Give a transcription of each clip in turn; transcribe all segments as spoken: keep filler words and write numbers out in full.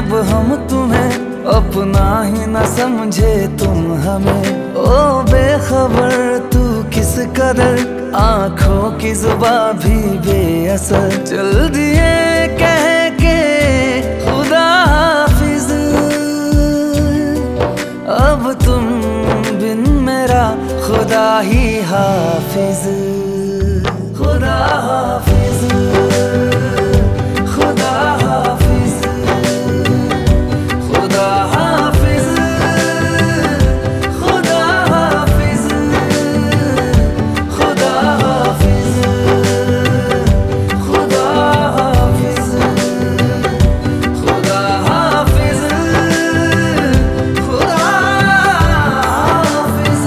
अब हम तुम्हें अपना ही न समझे तुम हमें। ओ बेखबर तू किस कदर, आंखों की जुबा भी बेअसर। चल दिए कह के खुदा हाफिज, अब तुम बिन मेरा खुदा ही हाफिज। खुदा हाफिज, खुदा हाफिज, खुदा हाफिज, खुदा हाफिज, खुदा हाफिज, खुदा हाफिज, खुदा हाफिज, खुदा हाफिज।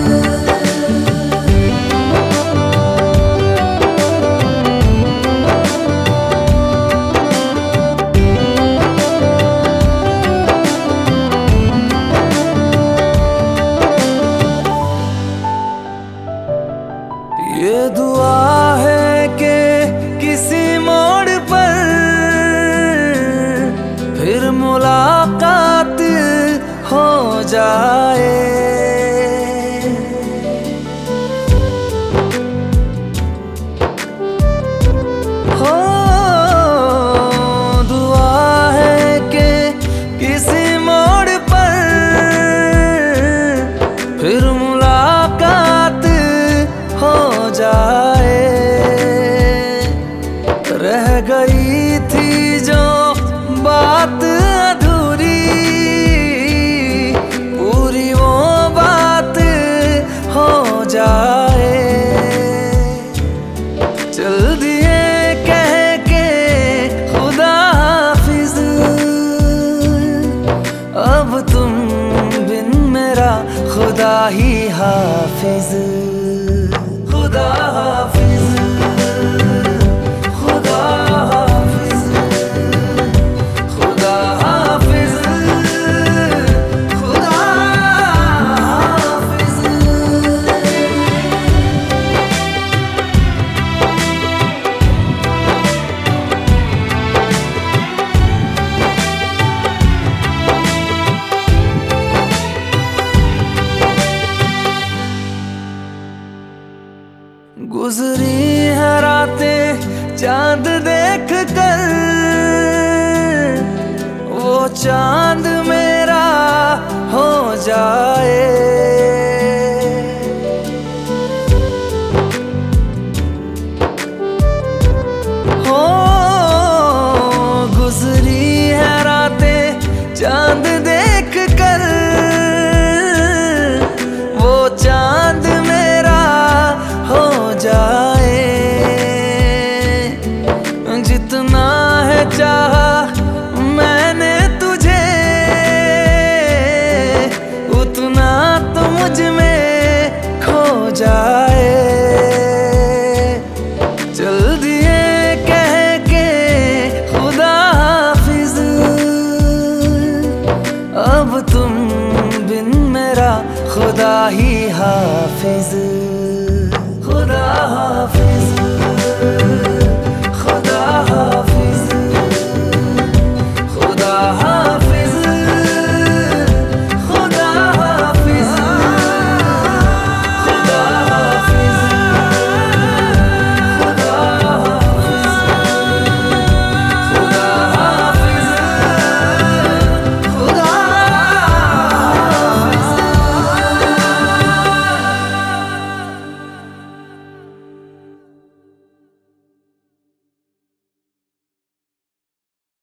ये दुआ है कि किसी मोड़ पर फिर मुलाकात हो जाए। हो दुआ है कि किसी मोड़ पर फिर मुलाकात हो जाए। रह गई थी जो बात अधूरी, पूरी वो बात हो जाए। चल दिए कह के खुदा हाफिज, अब तुम बिन मेरा खुदा ही हाफिज। खुदा हाफिज, खुदा हाफिज, खुदा हाफिज, खुदा हाफिज। गुजरी है रातें चांद देख कर, वो चांद मेरा हो जाए। हो गुजरी है रातें चांद देख कर, वो चांद मेरा हो जाए। जितना है चाहा मैंने तुझे, उतना तो मुझ में खो जाए। चल दिए कह के खुदा हाफिज, अब तुम बिन मेरा खुदा ही हाफिज। खुदा हाफिज, खुदा हाफिज।